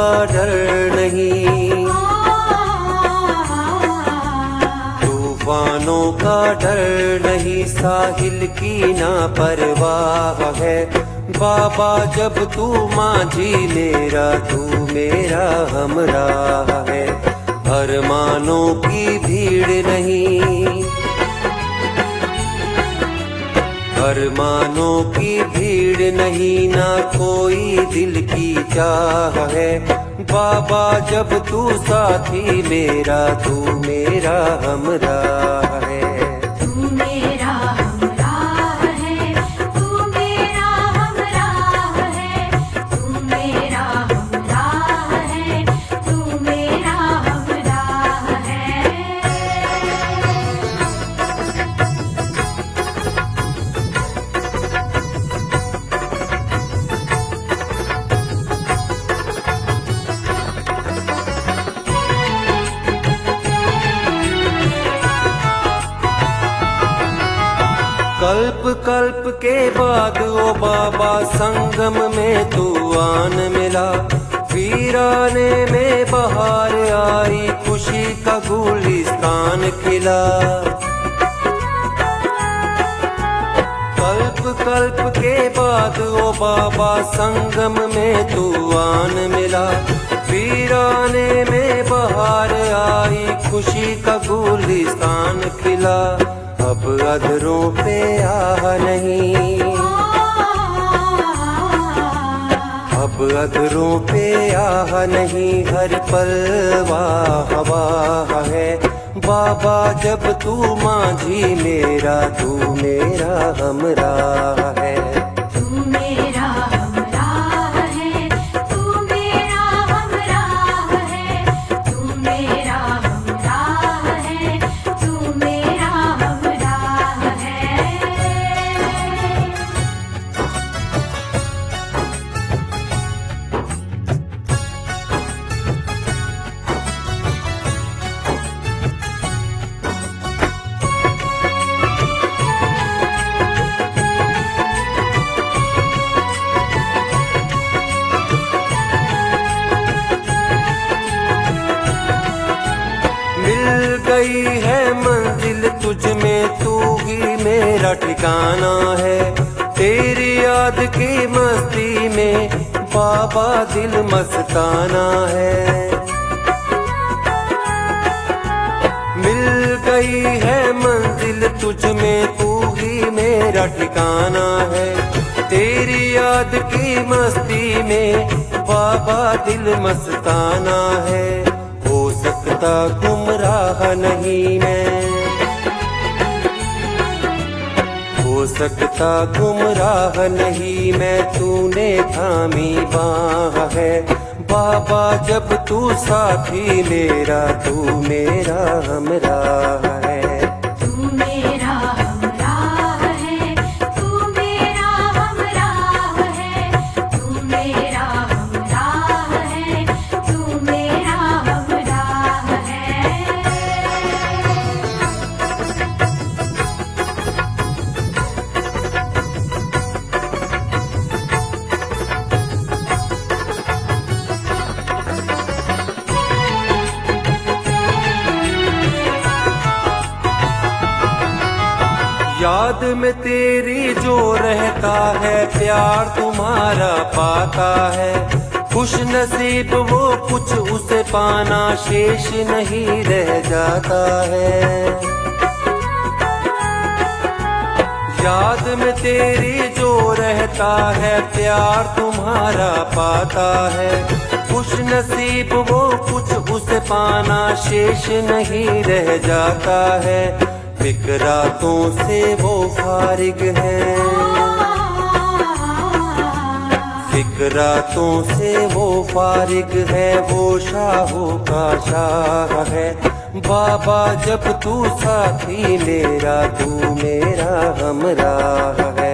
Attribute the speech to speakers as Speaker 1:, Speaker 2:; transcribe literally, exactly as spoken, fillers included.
Speaker 1: डर नहीं, तूफानों का डर नहीं, साहिल की ना परवाह है। बाबा जब तू माझी मेरा, तू मेरा हमराह है। अरमानों की भीड़ नहीं, अरमानों की भीड़ नहीं, ना कोई दिल की चाह है। बाबा जब तू साथी मेरा, तू मेरा हमराह है। कल्प कल्प के बाद ओ बाबा संगम में तू आन मिला। वीराने में बहार आई, खुशी का गुलिस्तान खिला। कल्प कल्प के बाद ओ बाबा संगम में तू आन मिला। वीराने में बहार आई, खुशी का गुलिस्तान खिला। अब अधरों पे आह नहीं, अब अधरों पे आह नहीं, हर पल वाह वाह है। बाबा जब तू माझी मेरा, तू मेरा हमराह है। गई है मंजिल तुझ में, तू ही मेरा ठिकाना है। तेरी याद की मस्ती में बाबा दिल मस्ताना है। मिल गई है मंजिल तुझ में, तू ही मेरा ठिकाना है। तेरी याद की मस्ती में बाबा दिल मस्ताना है। हो सकता गुमराह नहीं मैं, हो सकता गुमराह नहीं मैं, तूने थामी बाह है। बाबा जब तू साथी मेरा, तू मेरा हमराह है। याद में तेरी जो रहता है, प्यार तुम्हारा पाता है। खुश नसीब वो कुछ उसे पाना, शेष नहीं रह जाता है। याद में तेरी जो रहता है, प्यार तुम्हारा पाता है। खुश नसीब वो कुछ उसे पाना, शेष नहीं रह जाता है। फिक्रातों से वो फारिग है, फिक्रातों से वो फारिग है। वो शाहों का शाह है। बाबा जब तू साथी मेरा, तू मेरा हमराह है।